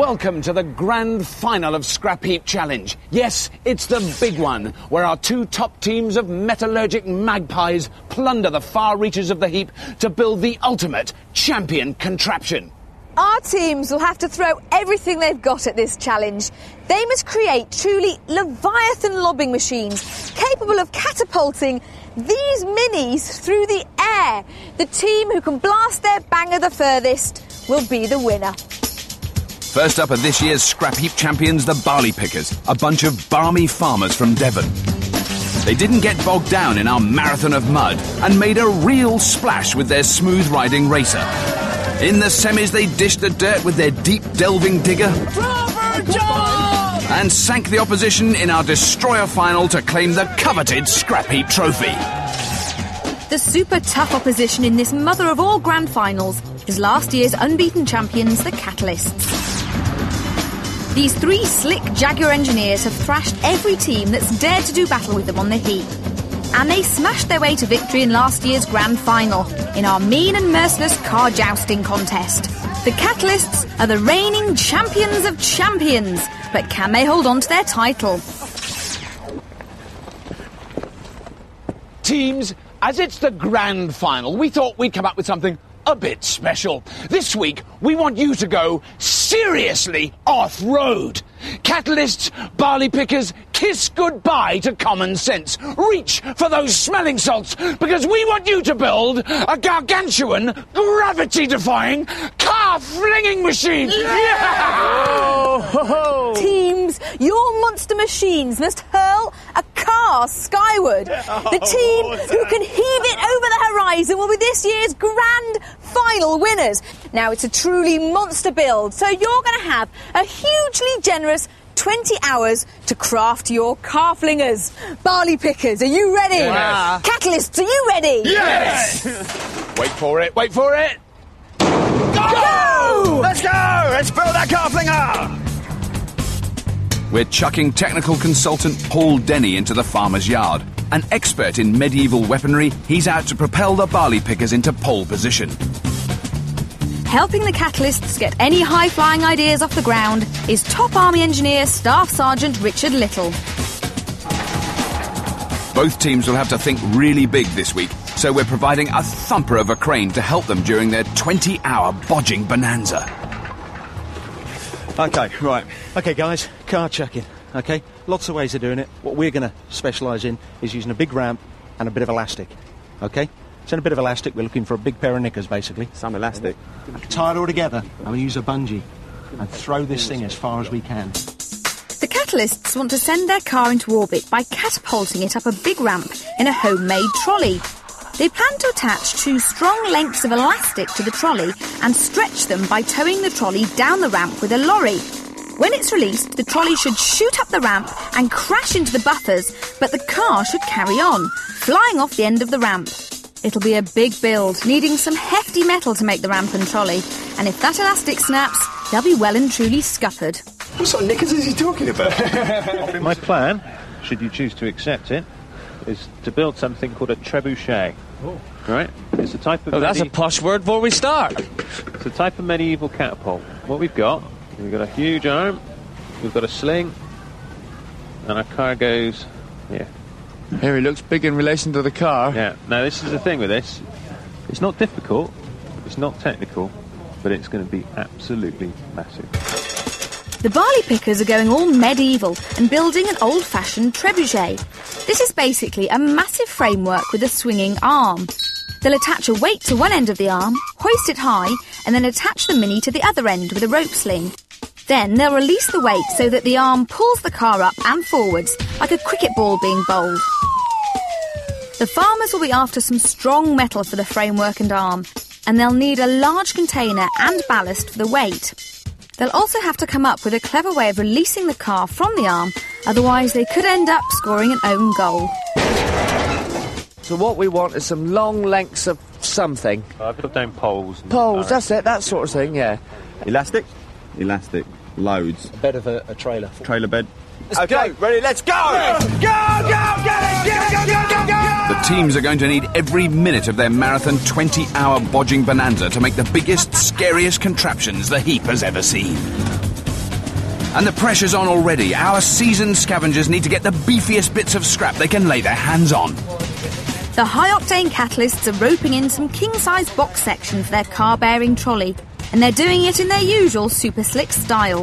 Welcome to the grand final of Scrap Heap Challenge. Yes, it's the big one, where our two top teams of metallurgic magpies plunder the far reaches of the heap to build the ultimate champion contraption. Our teams will have to throw everything they've got at this challenge. They must create truly Leviathan lobbing machines capable of catapulting these minis through the air. The team who can blast their banger the furthest will be the winner. First up are this year's Scrap Heap champions, the Barley Pickers, a bunch of balmy farmers from Devon. They didn't get bogged down in our marathon of mud and made a real splash with their smooth-riding racer. In the semis, they dished the dirt with their deep-delving digger and sank the opposition in our Destroyer final to claim the coveted Scrap Heap trophy. The super tough opposition in this mother of all grand finals is last year's unbeaten champions, the Catalysts. These three slick Jaguar engineers have thrashed every team that's dared to do battle with them on the heap. And they smashed their way to victory in last year's grand final, in our mean and merciless car jousting contest. The Catalysts are the reigning champions of champions, but can they hold on to their title? Teams, as it's the grand final, we thought we'd come up with something a bit special. This week, we want you to go seriously off-road. Catalysts, Barley Pickers, kiss goodbye to common sense. Reach for those smelling salts, because we want you to build a gargantuan, gravity-defying, car-flinging machine. Yeah! Teams, your monster machines must hurl a car skyward. The team who can heave it over the horizon will be this year's grand final winners. Now, it's a truly monster build, so you're going to have a hugely generous 20 hours to craft your car flingers. Barley Pickers, are you ready? Yes. Catalysts, are you ready? Yes! Wait for it, wait for it. Go! Let's go! Let's build that car flinger! We're chucking technical consultant Paul Denny into the farmer's yard. An expert in medieval weaponry, he's out to propel the Barley Pickers into pole position. Helping the Catalysts get any high-flying ideas off the ground is top army engineer Staff Sergeant Richard Little. Both teams will have to think really big this week, so we're providing a thumper of a crane to help them during their 20-hour bodging bonanza. OK, right. OK, guys, car chucking, OK? Lots of ways of doing it. What we're going to specialise in is using a big ramp and a bit of elastic, OK? So in a bit of elastic, we're looking for a big pair of knickers, basically. Some elastic. Tie it all together, and we use a bungee and throw this thing as far as we can. The Catalysts want to send their car into orbit by catapulting it up a big ramp in a homemade trolley. They plan to attach 2 strong lengths of elastic to the trolley and stretch them by towing the trolley down the ramp with a lorry. When it's released, the trolley should shoot up the ramp and crash into the buffers, but the car should carry on, flying off the end of the ramp. It'll be a big build, needing some hefty metal to make the ramp and trolley, and if that elastic snaps, they'll be well and truly scuppered. What sort of knickers is he talking about? My plan, should you choose to accept it, is to build something called a trebuchet. Oh. Right? It's a type of... Oh, that's a posh word before we start. It's a type of medieval catapult. What we've got a huge arm, we've got a sling, and our car goes here. Here, he looks big in relation to the car. Yeah. Now, this is the thing with this. It's not difficult, it's not technical, but it's going to be absolutely massive. The Barley Pickers are going all medieval and building an old-fashioned trebuchet. This is basically a massive framework with a swinging arm. They'll attach a weight to one end of the arm, hoist it high, and then attach the Mini to the other end with a rope sling. Then they'll release the weight so that the arm pulls the car up and forwards, like a cricket ball being bowled. The farmers will be after some strong metal for the framework and arm, and they'll need a large container and ballast for the weight. They'll also have to come up with a clever way of releasing the car from the arm, otherwise they could end up scoring an own goal. So what we want is some long lengths of something. I've put down poles. Poles, that's it, that sort of thing, yeah. Elastic? Elastic. Loads. A bed of a trailer. Trailer bed. Let's go. Ready, let's go! Go, go, get it! Go! The teams are going to need every minute of their marathon 20-hour bodging bonanza to make the biggest, scariest contraptions the heap has ever seen. And the pressure's on already. Our seasoned scavengers need to get the beefiest bits of scrap they can lay their hands on. The high-octane catalysts are roping in some king-size box sections for their car-bearing trolley, and they're doing it in their usual super slick style.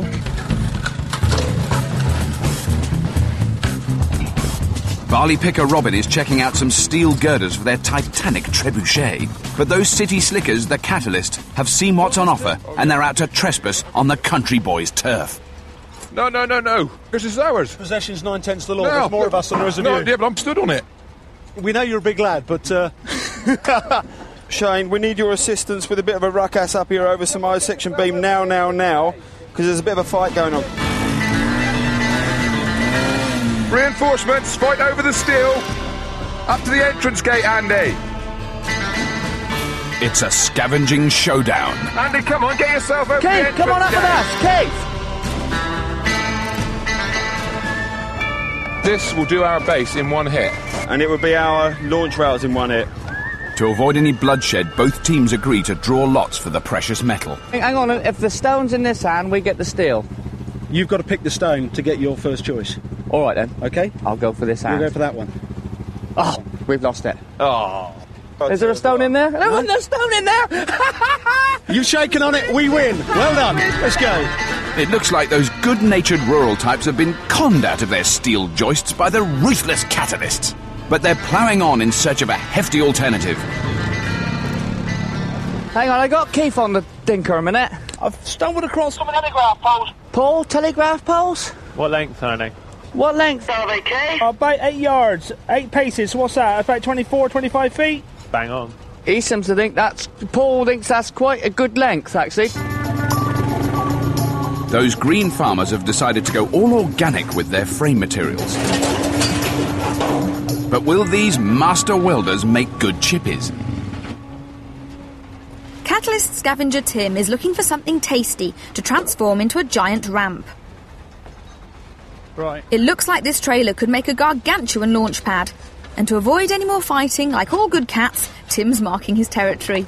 Barley picker Robin is checking out some steel girders for their Titanic trebuchet. But those city slickers, the Catalyst, have seen what's on offer, and they're out to trespass on the country boys' turf. No. This is ours. Possession's 9/10 the law. There's more of us than there is of you. Yeah, but I'm stood on it. We know you're a big lad, but... Shane, we need your assistance with a bit of a ruckus up here over some I-section beam now, because there's a bit of a fight going on. Reinforcements, fight over the steel. Up to the entrance gate, Andy. It's a scavenging showdown. Andy, come on, get yourself over the Keith, entrance come on up gate. with us, Keith! This will do our base in one hit. And it would be our launch rails in one hit. To avoid any bloodshed, both teams agree to draw lots for the precious metal. Hang on, if the stone's in this hand, we get the steel. You've got to pick the stone to get your first choice. All right, then. OK? I'll go for this hand. You'll go for that one. Oh, we've lost it. Oh. Is there a stone in there? There wasn't a stone in there! You've shaken on it, we win. Well done. Let's go. It looks like those good-natured rural types have been conned out of their steel joists by the ruthless Catalysts. But they're ploughing on in search of a hefty alternative. Hang on, I got Keith on the dinker a minute. I've stumbled across some telegraph poles. Paul, telegraph poles? What length are they? What length? Are they, Kay? About 8 yards, 8 paces. What's that? About 24, 25 feet? Bang on. He seems to think Paul thinks that's quite a good length, actually. Those green farmers have decided to go all organic with their frame materials. But will these master welders make good chippies? Catalyst scavenger Tim is looking for something tasty to transform into a giant ramp. Right. It looks like this trailer could make a gargantuan launch pad. And to avoid any more fighting, like all good cats, Tim's marking his territory.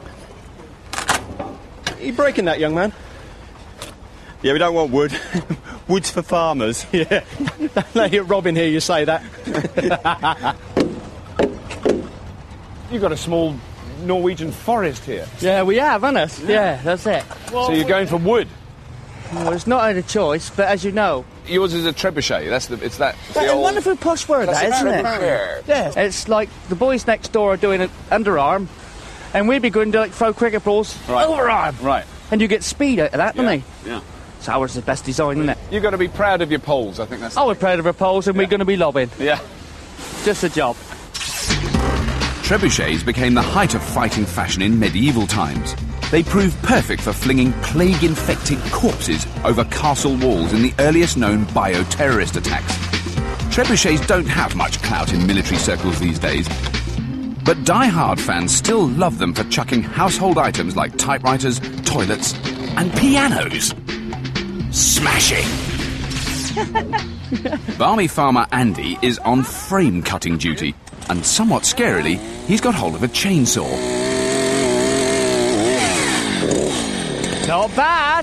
Are you breaking that, young man? Yeah, we don't want wood. Wood's for farmers. Yeah. Let Robin hear you say that. You've got a small Norwegian forest here. Yeah, we have, haven't we? Yeah, that's it. So you're going for wood? Well, it's not a choice, but as you know... Yours is a trebuchet. It's That's the a old... wonderful posh word, that, isn't it? Yeah. It's like the boys next door are doing an underarm, and we'd be going to throw cricket balls overarm. Right. And you get speed out of that, don't you? Yeah. So ours is the best design, isn't it? You've got to be proud of your poles, I think that's... Oh, we're proud of our poles, and we're going to be lobbing. Yeah. Just a job. Trebuchets became the height of fighting fashion in medieval times. They proved perfect for flinging plague-infected corpses over castle walls in the earliest known bioterrorist attacks. Trebuchets don't have much clout in military circles these days, but die-hard fans still love them for chucking household items like typewriters, toilets, and pianos. Smashing! Barmy farmer Andy is on frame-cutting duty, and somewhat scarily, he's got hold of a chainsaw. Not bad!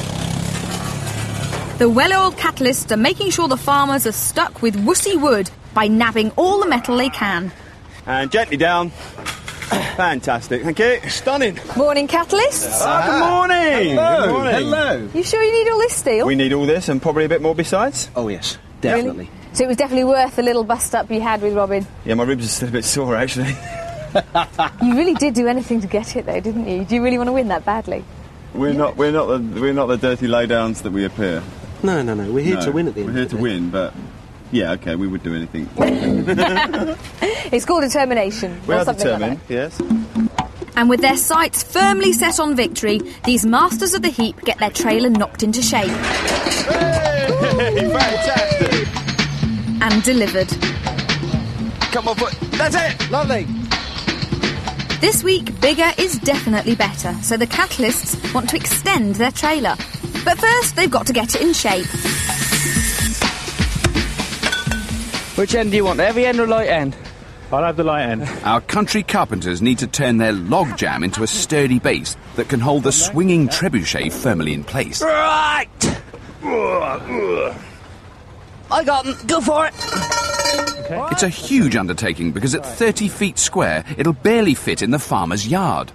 The well-oiled catalysts are making sure the farmers are stuck with wussy wood by nabbing all the metal they can. And gently down. Fantastic, thank you. Stunning. Morning, catalysts. Good morning. Hello. Good morning. Hello. You sure you need all this steel? We need all this and probably a bit more besides. Oh, yes, definitely. Really? So it was definitely worth the little bust-up you had with Robin? Yeah, my ribs are still a bit sore, actually. You really did do anything to get it, though, didn't you? Do you really want to win that badly? We're not the dirty lowdowns that we appear. No. We're here to win at the end. We're here to win, but yeah, okay, we would do anything. It's called determination. We or are something determined, like yes. And with their sights firmly set on victory, these masters of the heap get their trailer knocked into shape. Hey, fantastic! And delivered. Come on, foot. That's it! Lovely. This week, bigger is definitely better, so the catalysts want to extend their trailer. But first, they've got to get it in shape. Which end do you want, the heavy end or light end? I'll have the light end. Our country carpenters need to turn their log jam into a sturdy base that can hold the swinging trebuchet firmly in place. Right! I got them. Go for it. Okay. It's a huge undertaking because at 30 feet square, it'll barely fit in the farmer's yard.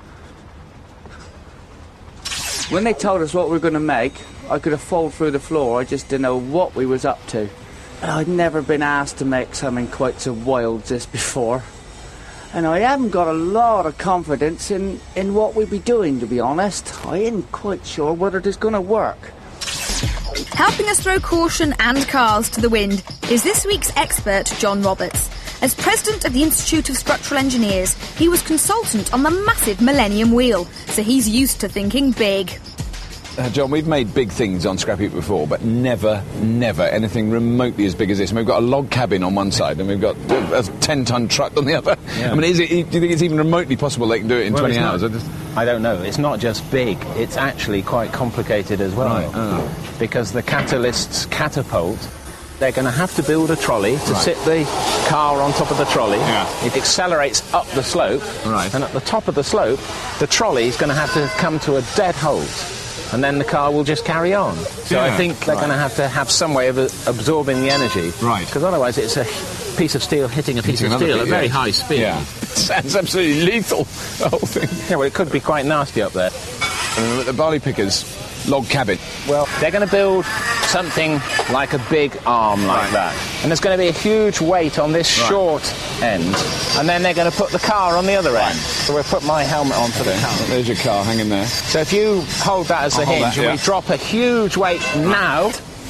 When they told us what we were going to make, I could have fallen through the floor. I just didn't know what we was up to. And I'd never been asked to make something quite so wild as this before. And I haven't got a lot of confidence in what we'd be doing, to be honest. I ain't quite sure whether it is going to work. Helping us throw caution and cars to the wind is this week's expert, John Roberts. As president of the Institute of Structural Engineers, he was consultant on the massive Millennium Wheel, so he's used to thinking big. John, we've made big things on Scrap Heap before, but never anything remotely as big as this. And we've got a log cabin on one side, and we've got a 10-ton truck on the other. Yeah. I mean, do you think it's even remotely possible they can do it in 20 hours? I don't know. It's not just big. It's actually quite complicated as well. Right. Because the catalysts catapult, they're going to have to build a trolley to sit the car on top of the trolley. Yeah. It accelerates up the slope, and at the top of the slope, the trolley is going to have to come to a dead halt. And then the car will just carry on. So I think they're going to have some way of absorbing the energy. Right. Because otherwise it's a piece of steel hitting a piece of steel at very high speed. Yeah. It sounds absolutely lethal, the whole thing. Yeah, well, it could be quite nasty up there. And the barley pickers log cabin. Well, they're going to build something like a big arm like that. And there's going to be a huge weight on this short end. And then they're going to put the car on the other end. So we'll put my helmet on for the car. There's your car hanging there. So if you hold that as the hinge and we drop a huge weight now...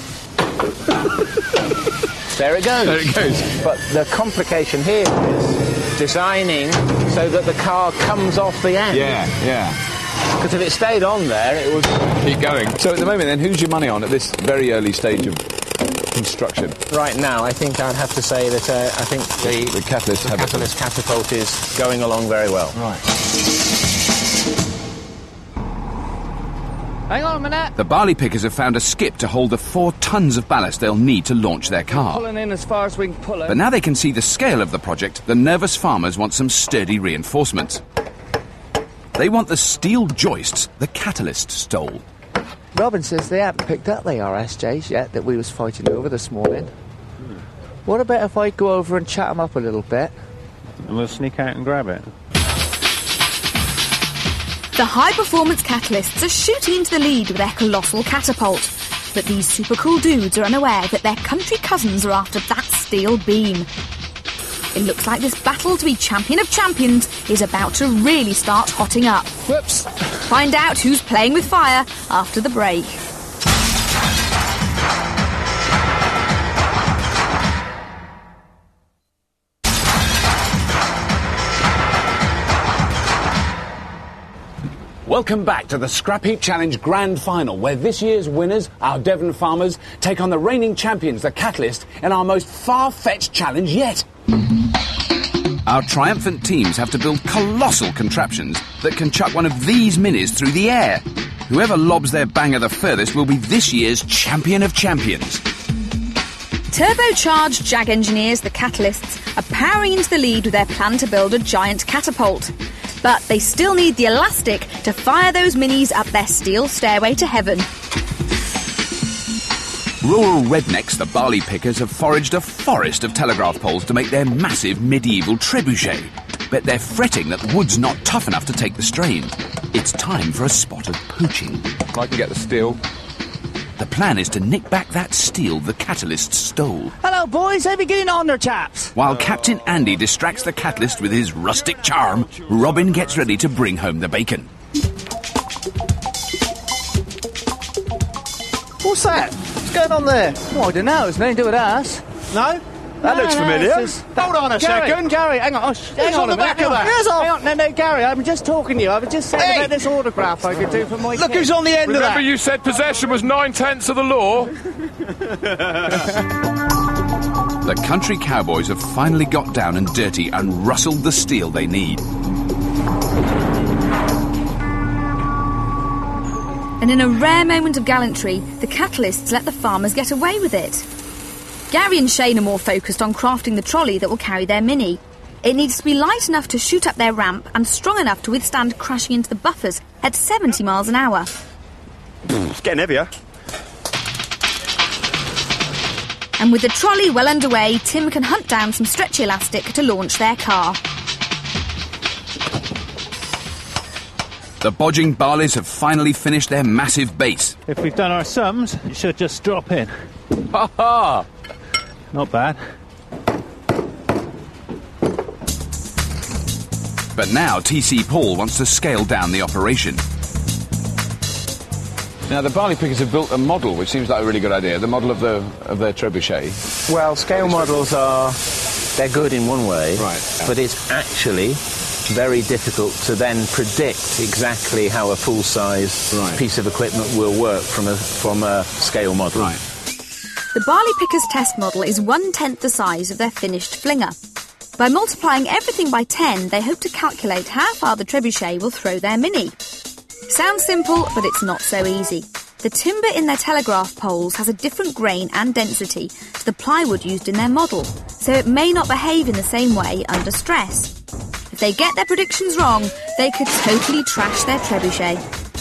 There it goes. There it goes. But the complication here is designing so that the car comes off the end. Yeah. Because if it stayed on there, it would keep going. So at the moment, then, who's your money on at this very early stage of construction? Right now, I think I'd have to say that I think the catalyst catapult is going along very well. Right. Hang on a minute. The barley pickers have found a skip to hold the 4 tons of ballast they'll need to launch their car. Pulling in as far as we can pull it. But now they can see the scale of the project, the nervous farmers want some sturdy reinforcements. They want the steel joists the catalyst stole. Robin says they haven't picked up the RSJs yet that we was fighting over this morning. What about if I go over and chat them up a little bit? And we'll sneak out and grab it. The high-performance catalysts are shooting into the lead with their colossal catapult. But these super cool dudes are unaware that their country cousins are after that steel beam. It looks like this battle to be champion of champions is about to really start hotting up. Whoops. Find out who's playing with fire after the break. Welcome back to the Scrap Heap Challenge Grand Final, where this year's winners, our Devon farmers, take on the reigning champions, the Catalyst, in our most far-fetched challenge yet. Our triumphant teams have to build colossal contraptions that can chuck one of these minis through the air. Whoever lobs their banger the furthest will be this year's champion of champions. Turbocharged Jag engineers, the Catalysts, are powering into the lead with their plan to build a giant catapult. But they still need the elastic to fire those minis up their steel stairway to heaven. Rural rednecks, the barley pickers, have foraged a forest of telegraph poles to make their massive medieval trebuchet. But they're fretting that the wood's not tough enough to take the strain. It's time for a spot of poaching. I can get the steel. The plan is to nick back that steel the Catalyst stole. Hello, boys. How are we getting on there, chaps? While Captain Andy distracts the Catalyst with his rustic charm, Robin gets ready to bring home the bacon. What's that? What's going on there? Well, I don't know. It's nothing to do with us. No? That looks familiar. Hold on a second. Gary, hang on. Hang on on the back of that? Hang on. No, Gary, I'm just talking to you. I was just saying about this autograph I could do for my Look who's on the end of that. Remember you said possession was 9/10 of the law? The country cowboys have finally got down and dirty and rustled the steel they need. And in a rare moment of gallantry, the Catalysts let the farmers get away with it. Gary and Shane are more focused on crafting the trolley that will carry their mini. It needs to be light enough to shoot up their ramp and strong enough to withstand crashing into the buffers at 70 miles an hour. It's getting heavier. And with the trolley well underway, Tim can hunt down some stretchy elastic to launch their car. The bodging barleys have finally finished their massive base. If we've done our sums, it should just drop in. Ha ha! Not bad. But now TC Paul wants to scale down the operation. Now, the Barley Pickers have built a model, which seems like a really good idea, the model of their trebuchet. Well, scale models they're good in one way, right, but it's actually very difficult to then predict exactly how a full-size piece of equipment will work from a scale model. Right. The Barley Pickers test model is 1/10 the size of their finished flinger. By multiplying everything by 10, they hope to calculate how far the trebuchet will throw their Mini. Sounds simple, but it's not so easy. The timber in their telegraph poles has a different grain and density to the plywood used in their model, so it may not behave in the same way under stress. If they get their predictions wrong, they could totally trash their trebuchet.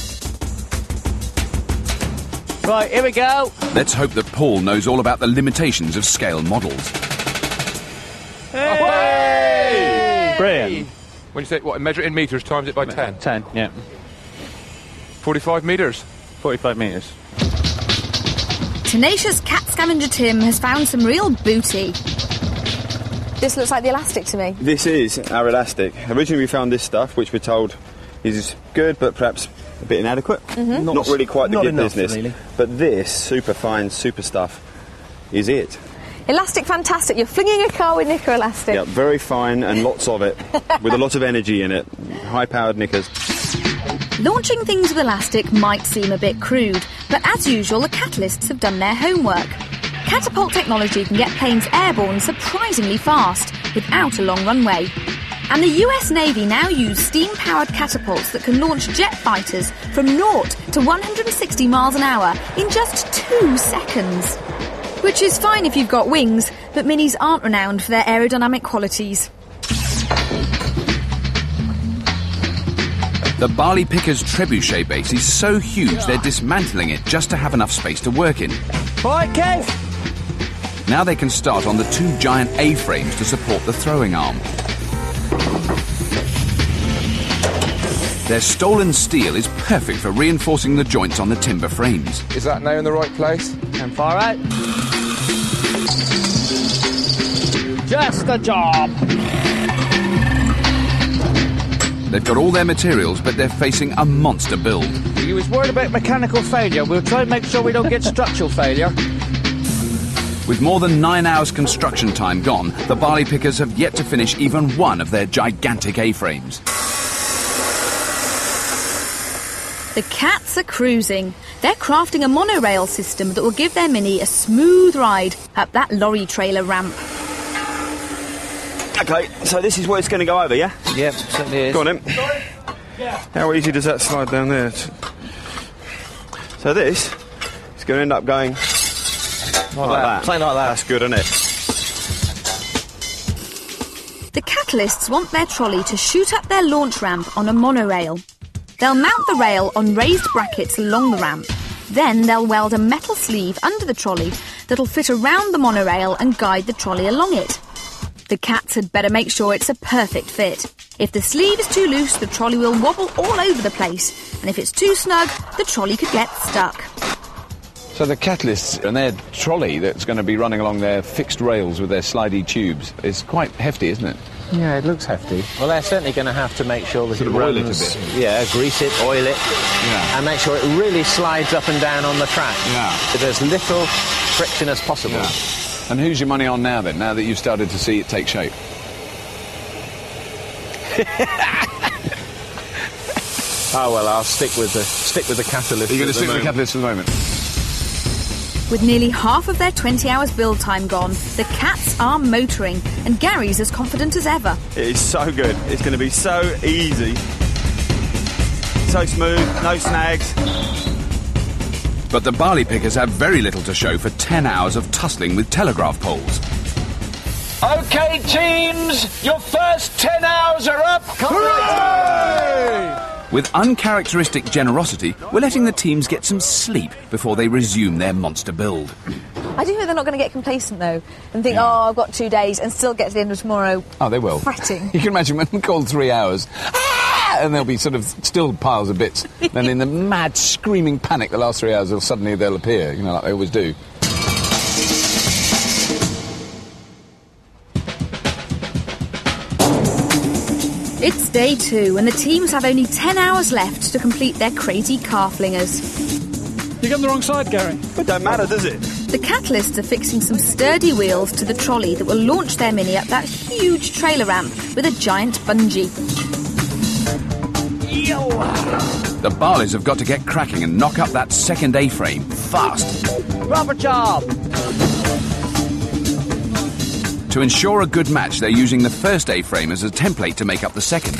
Right, here we go. Let's hope that Paul knows all about the limitations of scale models. Hey! Brilliant. When you say, what, measure it in metres, times it by 10? 10, yeah. 45 metres? 45 metres. Tenacious cat scavenger Tim has found some real booty. This looks like the elastic to me. This is our elastic. Originally we found this stuff, which we're told is good, but perhaps a bit inadequate. Mm-hmm. Not really quite the not good enough, business. really. But this super fine, super stuff is it. Elastic fantastic. You're flinging a car with knicker elastic. Yeah, very fine and lots of it, with a lot of energy in it. High-powered knickers. Launching things with elastic might seem a bit crude, but as usual, the catalysts have done their homework. Catapult technology can get planes airborne surprisingly fast, without a long runway. And the US Navy now use steam-powered catapults that can launch jet fighters from 0 to 160 miles an hour in just 2 seconds. Which is fine if you've got wings, but Minis aren't renowned for their aerodynamic qualities. The Barley Pickers trebuchet base is so huge they're dismantling it just to have enough space to work in. Right, Kev. Now they can start on the 2 giant A-frames to support the throwing arm. Their stolen steel is perfect for reinforcing the joints on the timber frames. Is that now in the right place? And far out. Just the job. They've got all their materials, but they're facing a monster build. You was worried about mechanical failure. We'll try and make sure we don't get structural failure. With more than 9 hours construction time gone, the Barley Pickers have yet to finish even one of their gigantic A-frames. The cats are cruising. They're crafting a monorail system that will give their Mini a smooth ride up that lorry trailer ramp. Okay, so this is where it's going to go over, yeah? Yep, certainly is. Go on, then. How easy does that slide down there? So this is going to end up going like that. Something like that. That's good, isn't it? The catalysts want their trolley to shoot up their launch ramp on a monorail. They'll mount the rail on raised brackets along the ramp. Then they'll weld a metal sleeve under the trolley that'll fit around the monorail and guide the trolley along it. The cats had better make sure it's a perfect fit. If the sleeve is too loose, the trolley will wobble all over the place. And if it's too snug, the trolley could get stuck. So the catalysts and their trolley that's going to be running along their fixed rails with their slidey tubes is quite hefty, isn't it? Yeah, it looks hefty. Well, they're certainly going to have to make sure that Sort it of oil it a runs, bit. Yeah, grease it, oil it, and make sure it really slides up and down on the track. Yeah. With as little friction as possible. Yeah. And who's your money on now, then, now that you've started to see it take shape? Oh, well, I'll stick with the catalyst. You're going to at the stick with the moment. catalyst for the moment? With nearly half of their 20 hours build time gone, the cats are motoring, and Gary's as confident as ever. It is so good. It's going to be so easy. So smooth, no snags. But the Barley Pickers have very little to show for 10 hours of tussling with telegraph poles. OK, teams, your first 10 hours are up. Hooray! With uncharacteristic generosity, we're letting the teams get some sleep before they resume their monster build. I do think they're not going to get complacent, though, and think, oh, I've got 2 days, and still get to the end of tomorrow. Oh, they will. Fretting. You can imagine when we call 3 hours, and there'll be sort of still piles of bits. Then in the mad screaming panic, the last 3 hours, they'll appear, like they always do. It's day 2, and the teams have only 10 hours left to complete their crazy car flingers. You got on the wrong side, Gary. It don't matter, does it? The Catalysts are fixing some sturdy wheels to the trolley that will launch their Mini up that huge trailer ramp with a giant bungee. The Barleys have got to get cracking and knock up that second A-frame fast. Rubber job! To ensure a good match, they're using the first A-frame as a template to make up the second.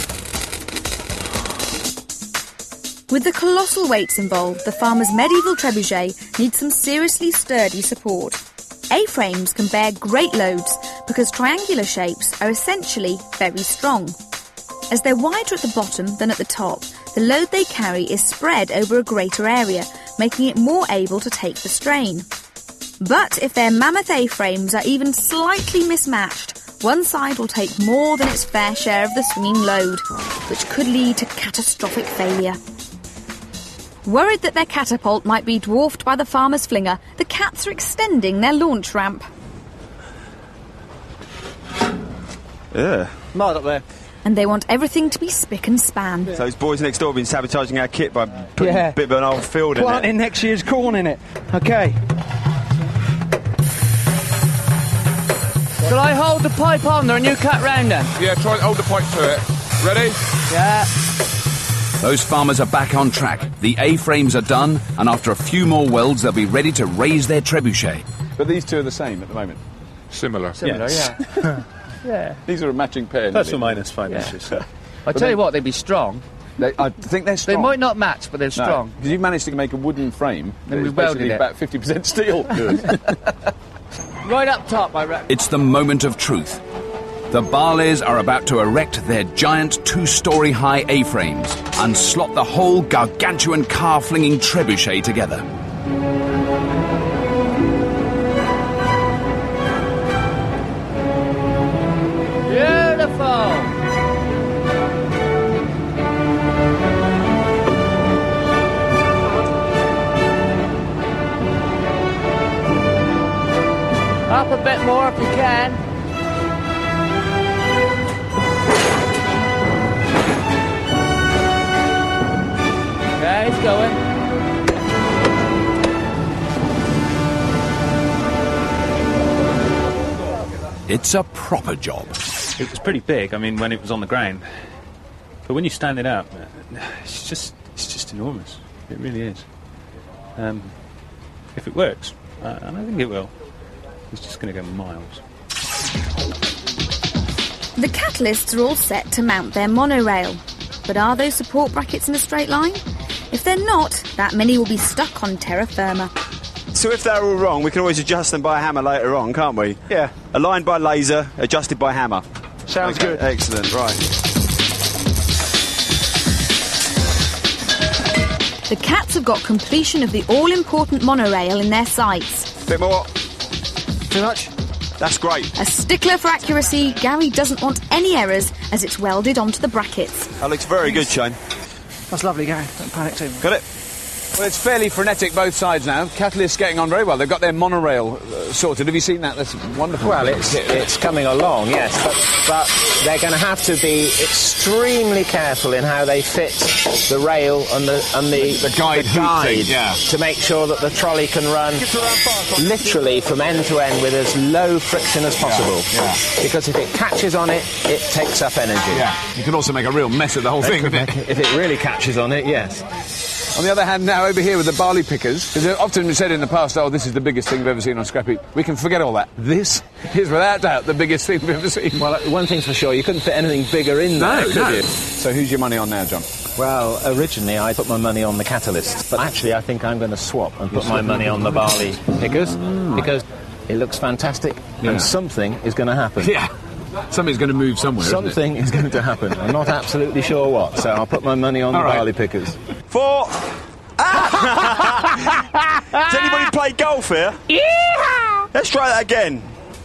With the colossal weights involved, the farmer's medieval trebuchet needs some seriously sturdy support. A-frames can bear great loads because triangular shapes are essentially very strong. As they're wider at the bottom than at the top, the load they carry is spread over a greater area, making it more able to take the strain. But if their mammoth A-frames are even slightly mismatched, one side will take more than its fair share of the swinging load, which could lead to catastrophic failure. Worried that their catapult might be dwarfed by the farmer's flinger, the Cats are extending their launch ramp. Yeah. Mild up there. And they want everything to be spick and span. So those boys next door have been sabotaging our kit by putting a bit of an old field in it. Planting next year's corn in it. OK. Shall I hold the pipe on there and you cut round them? Yeah, try and hold the pipe to it. Ready? Yeah. Those farmers are back on track. The A-frames are done, and after a few more welds, they'll be ready to raise their trebuchet. But these two are the same at the moment. Similar. Yeah. Yeah. These are a matching pair. Plus or minus 5 inches. I tell you what, they'd be strong. I think they're strong. They might not match, but they're strong. Because you've managed to make a wooden frame. Then we welded it. About 50% steel. Right up top, I reckon. It's the moment of truth. The Barleys are about to erect their giant 2-storey high A-frames and slot the whole gargantuan car-flinging trebuchet together. Beautiful! Up a bit more if you can. Okay, it's going. It's a proper job. It was pretty big, when it was on the ground. But when you stand it up, it's just enormous. It really is. If it works, and I think it will, it's just going to go miles. The Catalysts are all set to mount their monorail. But are those support brackets in a straight line? If they're not, that Mini will be stuck on terra firma. So if they're all wrong, we can always adjust them by a hammer later on, can't we? Yeah. Aligned by laser, adjusted by hammer. Sounds good. Excellent, right. The Cats have got completion of the all-important monorail in their sights. Bit more. Too much? That's great. A stickler for accuracy, Gary doesn't want any errors as it's welded onto the brackets. That looks very good, Shane. That's lovely, Gary. Don't panic too much. Got it? Well, it's fairly frenetic both sides now. Catalyst's getting on very well. They've got their monorail sorted. Have you seen that? That's wonderful. Well, it's coming along, yes, but they're going to have to be extremely careful in how they fit the rail and the guide thing, yeah, to make sure that the trolley can run literally from end to end with as low friction as possible. Yeah. Because if it catches on it, it takes up energy. Yeah. You can also make a real mess of the whole thing. If it really catches on it, yes. On the other hand, now over here with the barley pickers, because it's often been said in the past, oh, this is the biggest thing we've ever seen on Scrap Heap. We can forget all that. This is without doubt the biggest thing we've ever seen. Well, one thing's for sure, you couldn't fit anything bigger in there, could you? So who's your money on now, John? Well, originally I put my money on the Catalysts, but actually I think I'm going to swap and put my money on the barley pickers because it looks fantastic and something is going to happen. Yeah. Something's going to move somewhere, isn't it? Something is going to happen. I'm not absolutely sure what, so I'll put my money on the barley pickers. 4. Does anybody play golf here? Yeah! Let's try that again.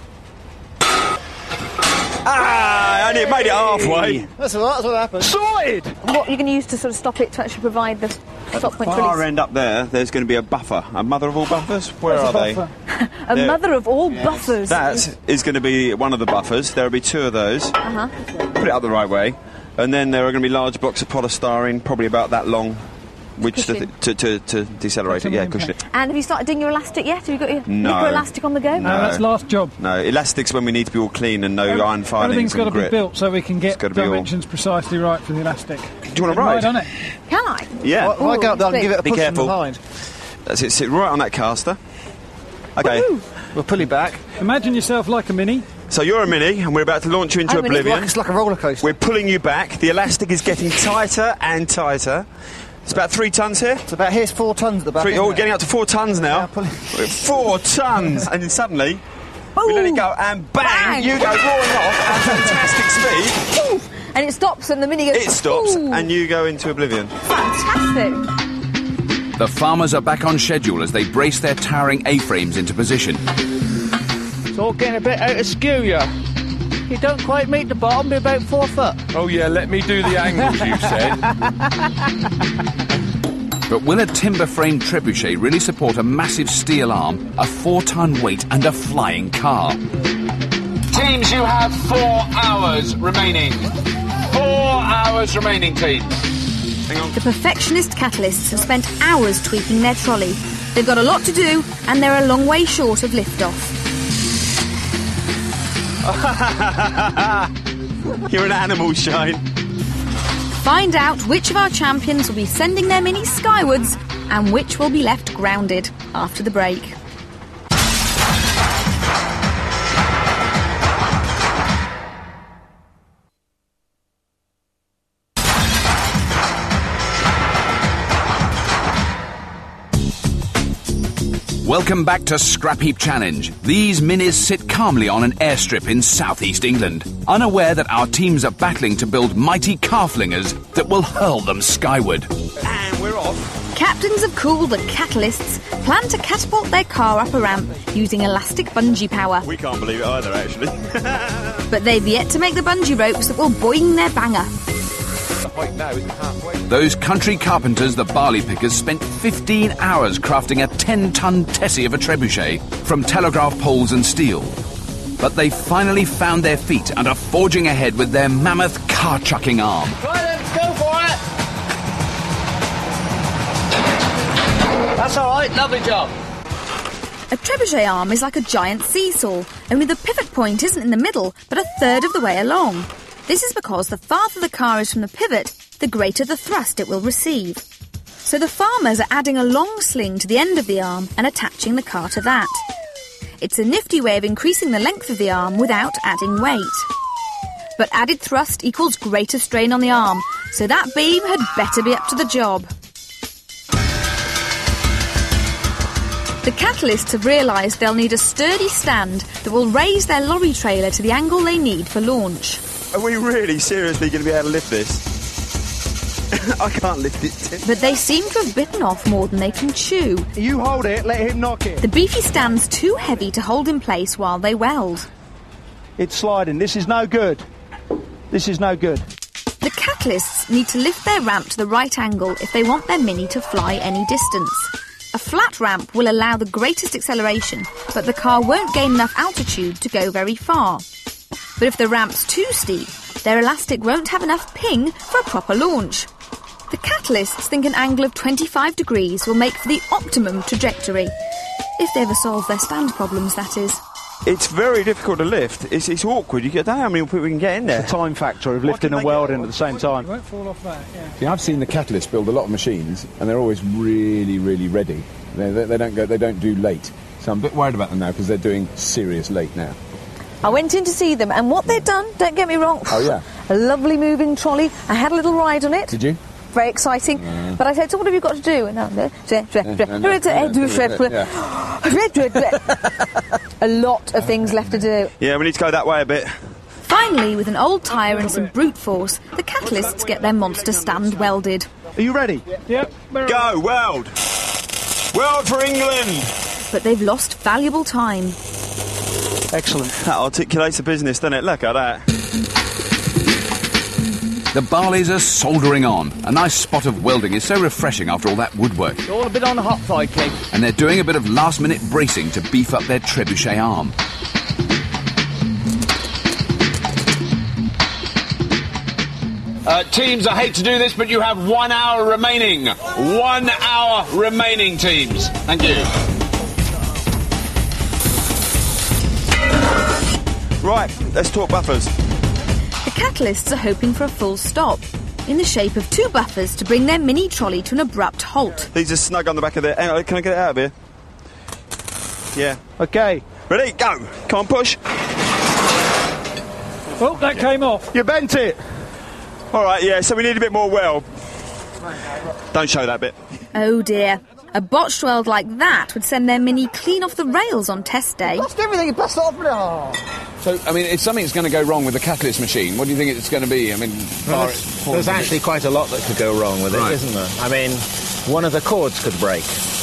And it made it halfway. That's what happened. Sorted! What are you going to use to sort of stop it to actually provide the stop point Far release? end up there's going to be a buffer. A mother of all buffers? Where are they? A mother of all buffers. That is going to be one of the buffers. There will be 2 of those. Put it up the right way. And then there are going to be large blocks of polystyrene, probably about that long, which to decelerate it. Yeah, cushion it. And have you started doing your elastic yet? Have you got your liquor elastic on the go? No, that's last job. No, elastic's when we need to be all clean and no iron filings. Everything's got to and be grit. built so we can get got to be dimensions precisely right for the elastic. Do you want to ride? On it? Can I? Yeah. If I go up there, I can give it a Be push careful. from behind. That's it. Sit right on that caster. Okay. Woo-hoo. We'll pull you back. Imagine yourself like a mini. So you're a mini, and we're about to launch you into oblivion. It's like a roller coaster. We're pulling you back. The elastic is getting tighter and tighter. It's about 3 tons here. It's about here's 4 tons at the back. We're getting up to 4 tons now. 4 tons, and then suddenly we let it go, and bang! You go roaring off at fantastic speed. And it stops, and the mini goes. It stops, Ooh. and you go into oblivion. Fantastic. The farmers are back on schedule as they brace their towering A-frames into position. It's all getting a bit out of skew, yeah. You don't quite meet the bottom, be about 4 foot. Oh, yeah, let me do the angles, you said. But will a timber-framed trebuchet really support a massive steel arm, a 4-ton weight and a flying car? Teams, you have 4 hours remaining. 4 hours remaining, team. Hang on. The perfectionist catalysts have spent hours tweaking their trolley. They've got a lot to do, and they're a long way short of liftoff. You're an animal, Shane. Find out which of our champions will be sending their minis skywards and which will be left grounded after the break. Welcome back to Scrap Heap Challenge. These minis sit calmly on an airstrip in southeast England, unaware that our teams are battling to build mighty car flingers that will hurl them skyward. And we're off. Captains of Cool, the Catalysts, plan to catapult their car up a ramp using elastic bungee power. We can't believe it either, actually. But they've yet to make the bungee ropes that will boing their banger. The height now isn't halfway. Those country carpenters, the barley pickers, spent 15 hours crafting a 10-ton tessie of a trebuchet from telegraph poles and steel. But they finally found their feet and are forging ahead with their mammoth car-chucking arm. Right then, go for it! That's all right, lovely job. A trebuchet arm is like a giant seesaw, only the pivot point isn't in the middle, but a third of the way along. This is because the farther the car is from the pivot, the greater the thrust it will receive. So the farmers are adding a long sling to the end of the arm and attaching the car to that. It's a nifty way of increasing the length of the arm without adding weight. But added thrust equals greater strain on the arm, so that beam had better be up to the job. The catalysts have realised they'll need a sturdy stand that will raise their lorry trailer to the angle they need for launch. Are we really seriously going to be able to lift this? I can't lift it. But they seem to have bitten off more than they can chew. You hold it, let him knock it. The beefy stand's too heavy to hold in place while they weld. It's sliding. This is no good. This is no good. The catalysts need to lift their ramp to the right angle if they want their Mini to fly any distance. A flat ramp will allow the greatest acceleration, but the car won't gain enough altitude to go very far. But if the ramp's too steep, their elastic won't have enough ping for a proper launch. The catalysts think an angle of 25 degrees will make for the optimum trajectory. If they ever solve their stand problems, that is. It's very difficult to lift. It's awkward. You don't know how many people we can get in there. The time factor of lifting and welding at the same time. You won't fall off that, yeah. See, I've seen the catalysts build a lot of machines, and they're always really, really ready. They don't do late. So I'm a bit worried about them now because they're doing serious late now. I went in to see them, and what they'd done, don't get me wrong, Oh, yeah. a lovely moving trolley. I had a little ride on it. Did you? Very exciting. But I said, so what have you got to do? And a lot of things left to do. Yeah, we need to go that way a bit. Finally, with an old tyre and some brute force, the catalysts get their monster stand welded. Are you ready? Yep. Go, weld! Weld for England! But they've lost valuable time. Excellent. That articulates the business, doesn't it? Look at that. The Barleys are soldering on. A nice spot of welding is so refreshing after all that woodwork. All a bit on the hot side, King. And they're doing a bit of last-minute bracing to beef up their trebuchet arm. Teams, I hate to do this, but you have 1 hour remaining. 1 hour remaining, teams. Thank you. Right, let's talk buffers. The catalysts are hoping for a full stop, in the shape of 2 buffers to bring their mini trolley to an abrupt halt. These are snug on the back of there. Hang on, can I get it out of here? Yeah. Okay. Ready? Go. Come on, push. Oh, that came off. You bent it. All right, yeah, so we need a bit more weld. Don't show that bit. Oh dear. A botched weld like that would send their mini clean off the rails on test day. Lost everything, it passed off. So, I mean, if something's going to go wrong with the catalyst machine, what do you think it's going to be? I mean, There's actually quite a lot that could go wrong with it, isn't there? I mean, one of the cords could break.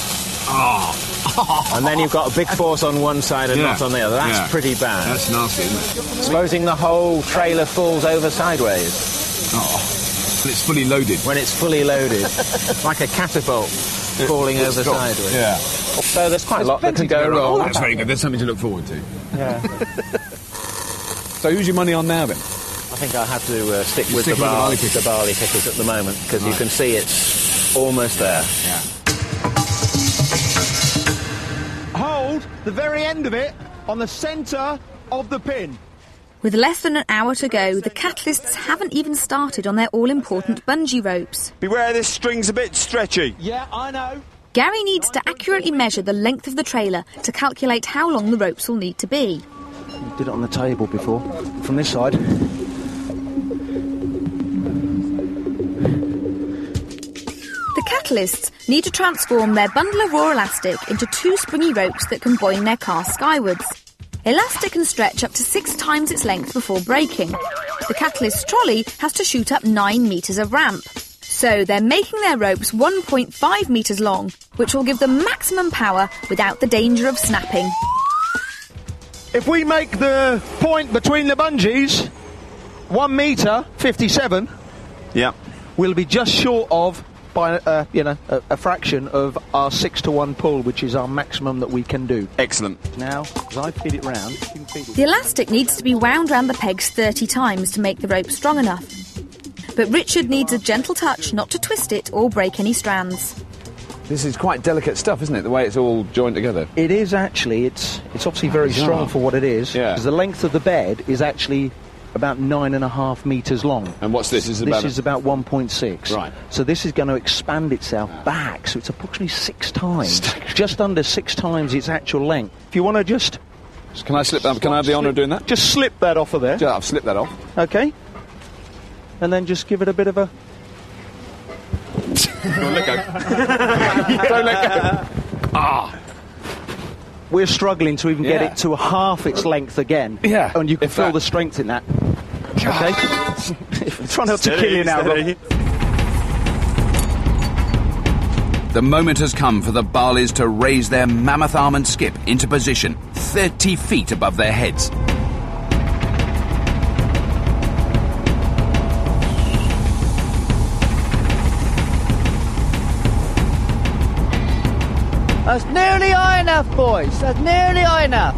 And then you've got a big force on one side and not on the other. That's pretty bad. That's nasty, isn't it? Supposing the whole trailer falls over sideways. When it's fully loaded. When it's fully loaded. Like a catapult falling over sideways. Yeah. So there's quite a lot that can go wrong. Oh, that's very good. There's something to look forward to. Yeah. So who's your money on now, then? I think I'll have to stick with the barley pickers at the moment, because you can see it's almost there. Yeah. Hold the very end of it on the centre of the pin. With less than an hour to go, the catalysts haven't even started on their all-important bungee ropes. Beware, this string's a bit stretchy. Yeah, I know. Gary needs to accurately measure the length of the trailer to calculate how long the ropes will need to be. You did it on the table before, from this side. The catalysts need to transform their bundle of raw elastic into 2 springy ropes that can buoy their car skywards. Elastic can stretch up to 6 times its length before braking. The catalyst trolley has to shoot up 9 metres of ramp. So they're making their ropes 1.5 metres long, which will give them maximum power without the danger of snapping. If we make the point between the bungees 1 metre 57, we'll be just short of by a fraction of our 6-to-1 pull, which is our maximum that we can do. Excellent. Now, as I feed it round, you can feed it. The elastic needs to be wound round the pegs 30 times to make the rope strong enough. But Richard needs a gentle touch not to twist it or break any strands. This is quite delicate stuff, isn't it? The way it's all joined together. It is actually. It's obviously very strong for what it is. Yeah. The length of the bed is actually about 9.5 metres long. And what's this? This is about 1.6. Right. So this is going to expand itself back. So it's approximately 6 times, just under 6 times its actual length. If you want to just... Can I slip that? Can I have the honour of doing that? Just slip that off of there. Yeah, I've slipped that off. Okay. And then just give it a bit of a... Don't let go. Don't let go. We're struggling to even get it to half its length again. Yeah. And you can feel the strength in that. Okay? Try not to kill you now, Rob. The moment has come for the Barleys to raise their mammoth arm and skip into position, 30 feet above their heads. That's nearly high enough, boys. That's nearly high enough.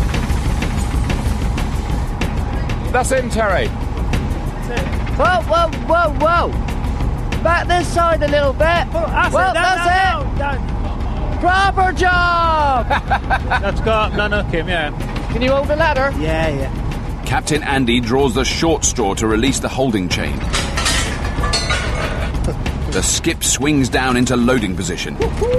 That's him, Terry. Whoa, whoa, whoa, whoa. Back this side a little bit. That's it. Proper job. Let's go up and unhook him, yeah. Can you hold the ladder? Yeah. Captain Andy draws the short straw to release the holding chain. The skip swings down into loading position.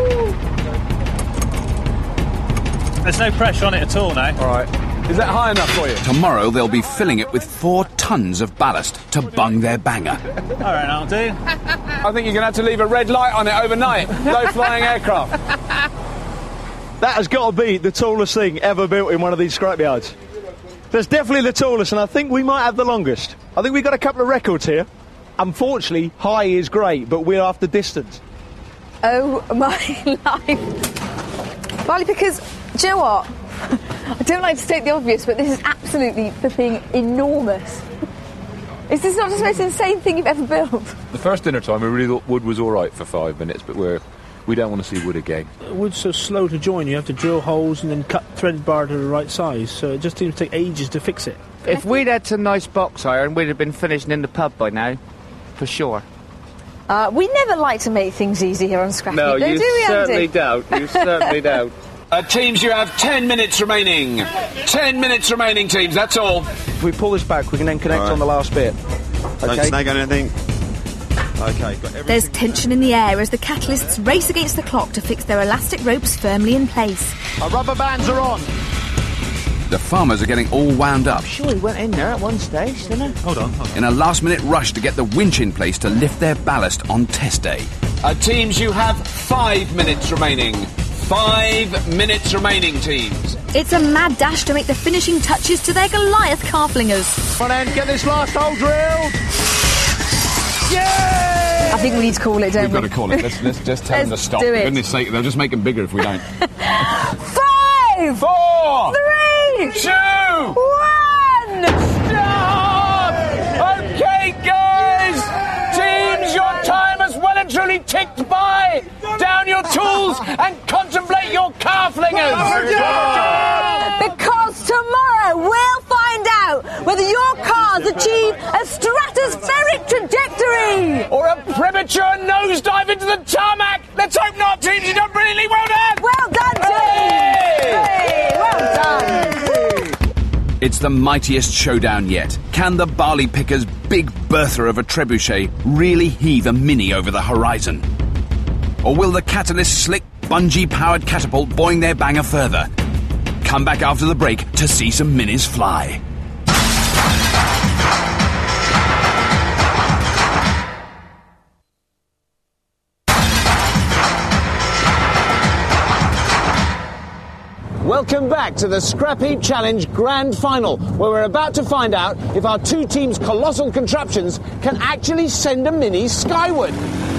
There's no pressure on it at all now. All right. Is that high enough for you? Tomorrow they'll be filling it with 4 tons of ballast to bung their banger. All right, I'll do. I think you're going to have to leave a red light on it overnight. No flying aircraft. That has got to be the tallest thing ever built in one of these scrapyards. That's definitely the tallest, and I think we might have the longest. I think we've got a couple of records here. Unfortunately, high is great, but we're after distance. Oh, my life. Barley Pickers, do you know what? I don't like to state the obvious, but this is absolutely flipping enormous. Is this not just the most insane thing you've ever built? The first dinner time, we really thought wood was all right for 5 minutes, but we don't want to see wood again. Wood's so slow to join. You have to drill holes and then cut threaded bar to the right size, so it just seems to take ages to fix it. If we'd had some nice box iron, we'd have been finishing in the pub by now, for sure. We never like to make things easy here on Scrappy. No, do you we, certainly Andy? don't. You certainly don't. Teams, you have 10 minutes remaining. 10 minutes remaining, teams, that's all. If we pull this back, we can then connect on the last bit. Don't snag on anything. Okay, got everything. There's tension in the air as the catalysts race against the clock to fix their elastic ropes firmly in place. Our rubber bands are on. The farmers are getting all wound up. Sure, he went in there at one stage, didn't he? Hold on. In a last-minute rush to get the winch in place to lift their ballast on test day. Teams, you have 5 minutes remaining. 5 minutes remaining, teams. It's a mad dash to make the finishing touches to their Goliath calflingers. Come on, then, get this last hole drilled. Yeah! I think we need to call it, don't We've got to call it. Let's just tell them to Let's stop. do For it. goodness sake, they'll just make them bigger if we don't. 5, 4, 3, 2, 1. Stop! Okay, guys! Teams, your time has well and truly ticked by! Down your tools and contemplate your calflingers! Because tomorrow we'll find out whether your cars achieve a stratospheric trajectory! Or a premature nosedive into the tarmac! Let's hope not, teams! You've done brilliantly well done! Well done, team! Hey, well done! It's the mightiest showdown yet. Can the Barley Pickers' big Bertha of a trebuchet really heave a Mini over the horizon? Or will the Catalyst slick, bungee-powered catapult boing their banger further? Come back after the break to see some Minis fly. Welcome back to the Scrap Heap Challenge Grand Final, where we're about to find out if our two teams' colossal contraptions can actually send a Mini skyward.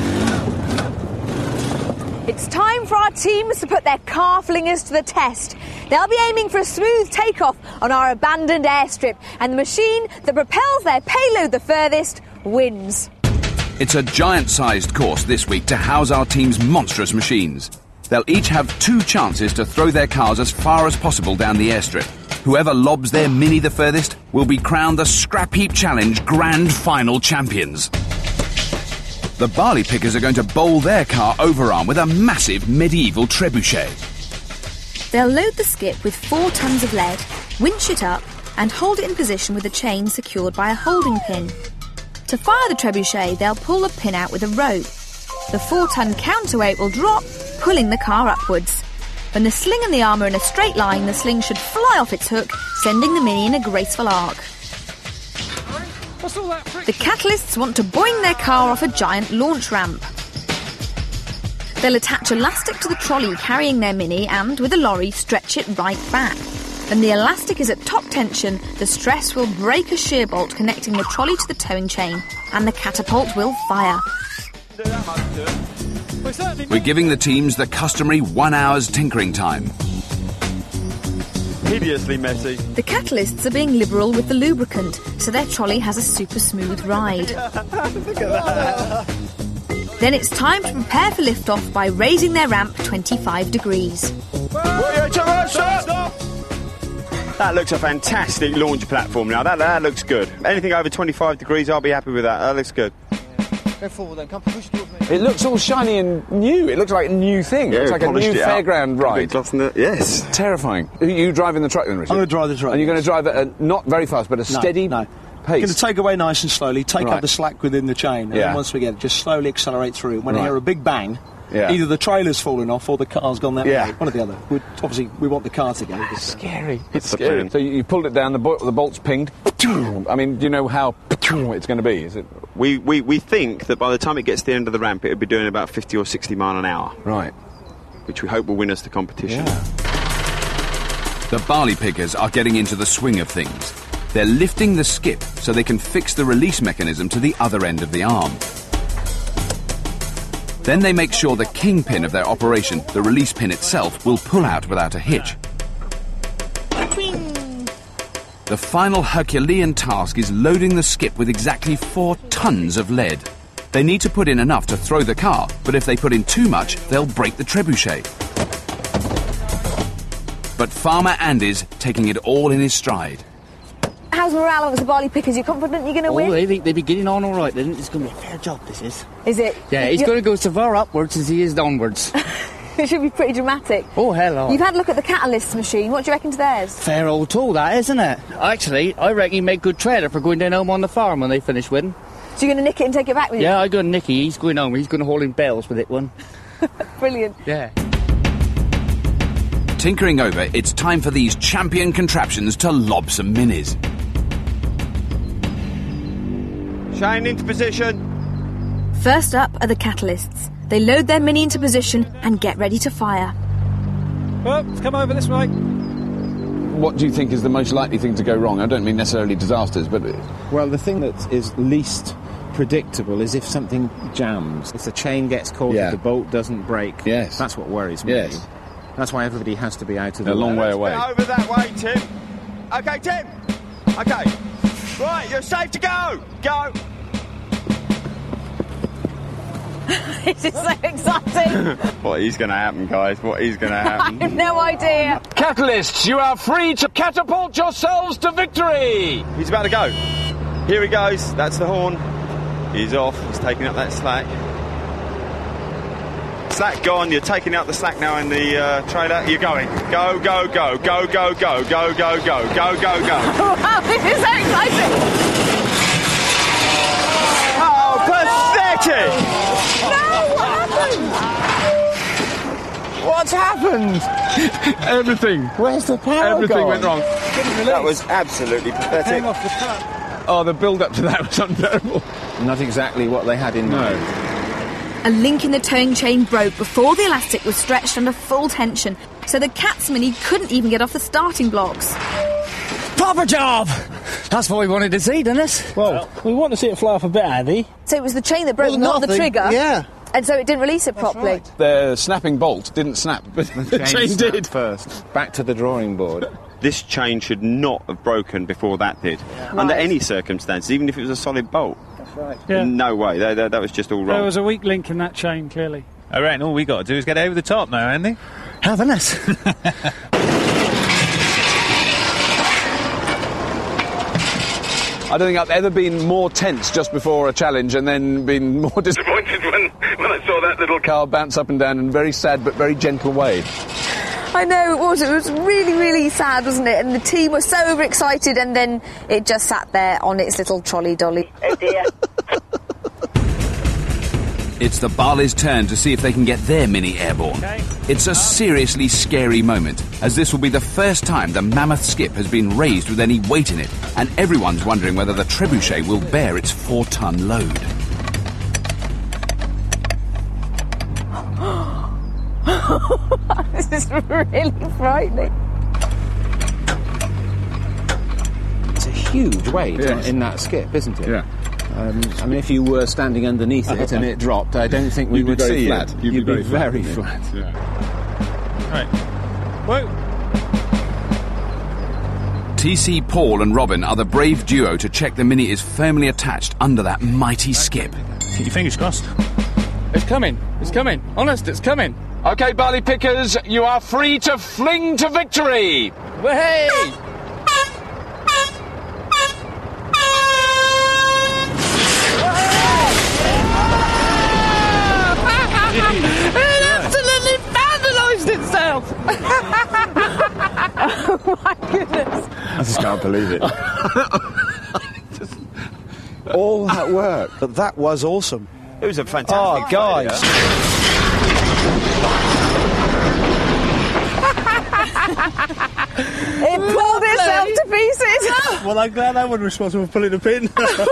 It's time for our teams to put their calflingers to the test. They'll be aiming for a smooth takeoff on our abandoned airstrip, and the machine that propels their payload the furthest wins. It's a giant-sized course this week to house our team's monstrous machines. They'll each have 2 chances to throw their cars as far as possible down the airstrip. Whoever lobs their Mini the furthest will be crowned the Scrap Heap Challenge Grand Final champions. The Barley Pickers are going to bowl their car overarm with a massive medieval trebuchet. They'll load the skip with 4 tons of lead, winch it up, and hold it in position with a chain secured by a holding pin. To fire the trebuchet, they'll pull the pin out with a rope. The 4-ton counterweight will drop, pulling the car upwards. When the sling and the arm are in a straight line, the sling should fly off its hook, sending the Mini in a graceful arc. The Catalysts want to boing their car off a giant launch ramp. They'll attach elastic to the trolley carrying their Mini and, with a lorry, stretch it right back. When the elastic is at top tension, the stress will break a shear bolt connecting the trolley to the towing chain, and the catapult will fire. We're giving the teams the customary 1 hour's tinkering time. Hideously messy. The Catalysts are being liberal with the lubricant, so their trolley has a super smooth ride. Look at that. Then it's time to prepare for liftoff by raising their ramp 25 degrees. That looks a fantastic launch platform now. That looks good. Anything over 25 degrees, I'll be happy with that. That looks good. Go forward then, come push towards me. It looks all shiny and new. It looks like a new thing. Yeah, It looks like a new fairground ride. Yes. Terrifying. Are you driving the truck then, Richard? I'm going to drive the truck. And you're going to drive it not very fast, but a steady pace. pace? Going to take away nice and slowly, take Right. up the slack within the chain, and then once we get it, just slowly accelerate through. When I Right. hear a big bang, Yeah. either the trailer's fallen off or the car's gone that Yeah. way. One or the other. Obviously, we want the car to go. It's scary. It's Scary. So you pulled it down, the bolt's pinged. I mean, do you know how it's going to be? Is it? We think that by the time it gets to the end of the ramp, it'll be doing about 50 or 60 mile an hour. Right. Which we hope will win us the competition. The barley pickers are getting into the swing of things. They're lifting the skip so they can fix the release mechanism to the other end of the arm. Then they make sure the kingpin of their operation, the release pin itself, will pull out without a hitch. The final Herculean task is loading the skip with exactly 4 tons of lead. They need to put in enough to throw the car, but if they put in too much, they'll break the trebuchet. But Farmer Andy's taking it all in his stride. How's morale amongst the barley pickers? You confident you're going to win? They think they'll be getting on all right. They think it's going to be a fair job, this is. Is it? Yeah, he's going to go as far upwards as he is downwards. It should be pretty dramatic. Oh, hell on. You've had a look at the catalyst machine. What do you reckon to theirs? Fair old tool, that, isn't it? Actually, I reckon he made good trailer for going down home on the farm when they finish winning. So you're going to nick it and take it back with you? Yeah, I got Nicky. He's going home. He's going to haul in bales with it one. Brilliant. Yeah. Tinkering over, it's time for these champion contraptions to lob some minis. Shane into position. First up are the catalysts. They load their mini into position and get ready to fire. Well, let's come over this way. What do you think is the most likely thing to go wrong? I don't mean necessarily disasters, but... Well, the thing that is least predictable is if something jams. If the chain gets caught, if the bolt doesn't break. Yes. That's what worries me. Yes. That's why everybody has to be out of the a long way away. Over that way, Tim. OK, Tim. OK. Right, you're safe to go. Go. This is so exciting. What is going to happen, guys? What is going to happen? I have no idea. Catalysts, you are free to catapult yourselves to victory. He's about to go. Here he goes. That's the horn. He's off. He's taking up that slack. Slack gone. You're taking out the slack now in the trailer. You're going. Go, go, go, go, go, go, go, go, go, go, go, go. Wow, this is so exciting. Oh, pathetic! No, what happened? What's happened? Everything. Where's the power Everything gone? went wrong. That was absolutely pathetic. Came off the cut. Oh, the build-up to that was unbearable. Not exactly what they had in mind. A link in the towing chain broke before the elastic was stretched under full tension, so the Cat's Mini couldn't even get off the starting blocks. Proper job! That's what we wanted to see, didn't it? Well, we want to see it fly off a bit, Andy. So it was the chain that broke, not the trigger. Yeah. And so it didn't release it properly. Right. The snapping bolt didn't snap, but the chain did. First. Back to the drawing board. This chain should not have broken before that did. Right. Under any circumstances, even if it was a solid bolt. That's right. Yeah. No way. That was just all wrong. There was a weak link in that chain, clearly. I reckon all we got to do is get over the top now, Andy. Haven't it? I don't think I've ever been more tense just before a challenge and then been more disappointed when I saw that little car bounce up and down in a very sad but very gentle way. I know, it was. It was really, really sad, wasn't it? And the team was so overexcited, and then it just sat there on its little trolley dolly. Oh dear. It's the Barley's turn to see if they can get their mini airborne. It's a seriously scary moment, as this will be the first time the mammoth skip has been raised with any weight in it, and everyone's wondering whether the trebuchet will bear its 4-ton load. This is really frightening. It's a huge weight in that skip, isn't it? Yeah. I mean, if you were standing underneath it and it dropped, I don't think we would see flat. it. You'd be very flat. flat. Yeah. Right. Whoa. TC, Paul and Robin are the brave duo to check the Mini is firmly attached under that mighty skip. Keep your fingers crossed. It's coming. It's coming. Honest, it's coming. OK, Barley Pickers, you are free to fling to victory. Hey! It absolutely vandalised itself! Oh my goodness. I just can't believe it. All that work. But that was awesome. It was a fantastic. Oh, guys. It pulled itself to pieces. Well, I'm glad I wasn't responsible for pulling the pin.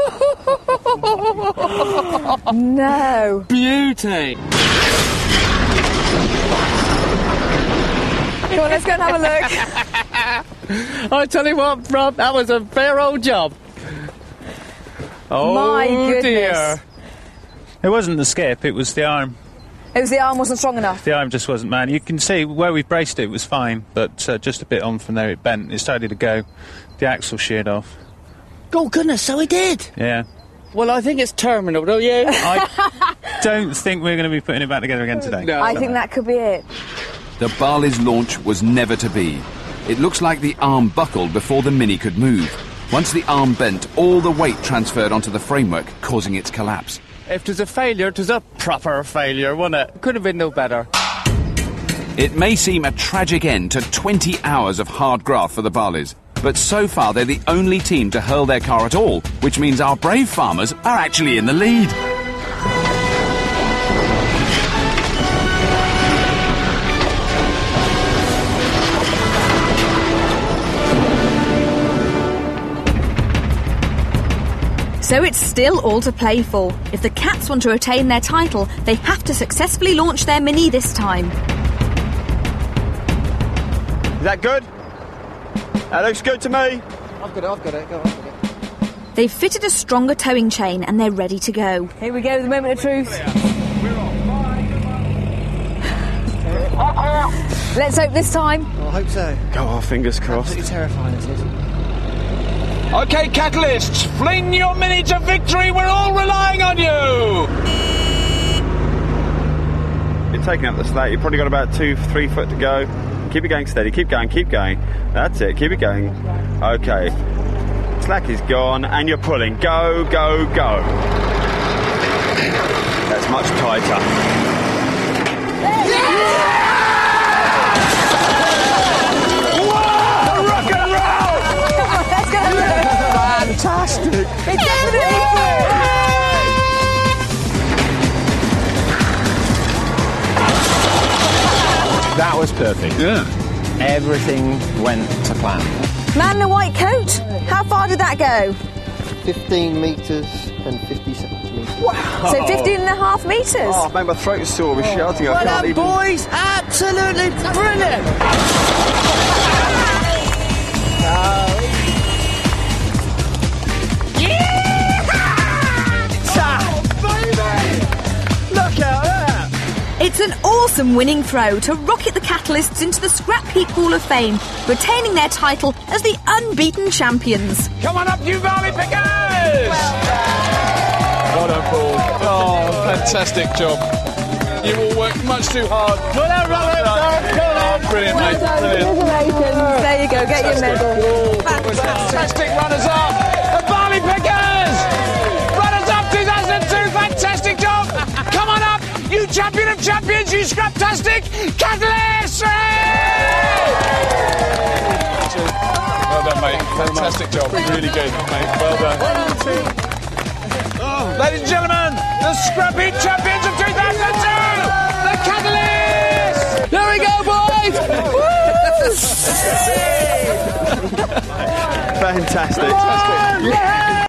No. Beauty! Come on, let's go and have a look. I tell you what, Rob, that was a fair old job. Oh, My goodness. dear. It wasn't the skip, it was the arm. It was the arm wasn't strong enough. The arm just wasn't, man. You can see where we braced it was fine, but just a bit on from there it bent. It started to go. The axle sheared off. Oh, goodness, so he did. Yeah. Well, I think it's terminal, don't you? I don't think we're going to be putting it back together again today. No, I think that could be it. The Barley's launch was never to be. It looks like the arm buckled before the Mini could move. Once the arm bent, all the weight transferred onto the framework, causing its collapse. If there's a failure, there's a proper failure, wasn't it? Could have been no better. It may seem a tragic end to 20 hours of hard graft for the Barleys, but so far they're the only team to hurl their car at all, which means our brave farmers are actually in the lead. So it's still all to play for. If the Cats want to retain their title, they have to successfully launch their Mini this time. Is that good? That looks good to me. I've got it. Go on. They've fitted a stronger towing chain and they're ready to go. Here we go, the moment of truth. Let's hope this time. I hope so. Go on, fingers crossed. Absolutely terrifying, it is. OK, Catalysts, fling your Mini to victory. We're all relying on you. You're taking up the slack. You've probably got about 2-3 foot to go. Keep it going steady. Keep going. That's it. Keep it going. OK. Slack is gone, and you're pulling. Go, go, go. That's much tighter. Whoa! Rock and roll! Let's go. Fantastic. It's definitely through. That was perfect. Yeah. Everything went to plan. Man in a white coat, how far did that go? 15 metres and 50 centimetres. Wow. So 15 and a half metres. Oh, man, my throat is sore with shouting. I Well can't done, even... boys! Absolutely brilliant! Look out there! It's an awesome winning throw to rocket the Catalysts into the Scrap Heap Hall of Fame, retaining their title as the unbeaten champions. Come on up, you Barley Pickers! Well done, Paul. Oh, fantastic job. You all worked much too hard. Well done, Robert! Well done! Brilliant, mate. Brilliant. Congratulations. There you go, get your medal. Fantastic runners-up, the Barley Pickers! Runners-up 2002, fantastic job! Come on up, you champion of champions, you Scraptastic Catalysts! Well done, mate. Fantastic job. Really good, mate. Well done. Ladies and gentlemen, the Scrap Heap champions of 2002, the Catalysts! There we go, boys! Fantastic. Yeah!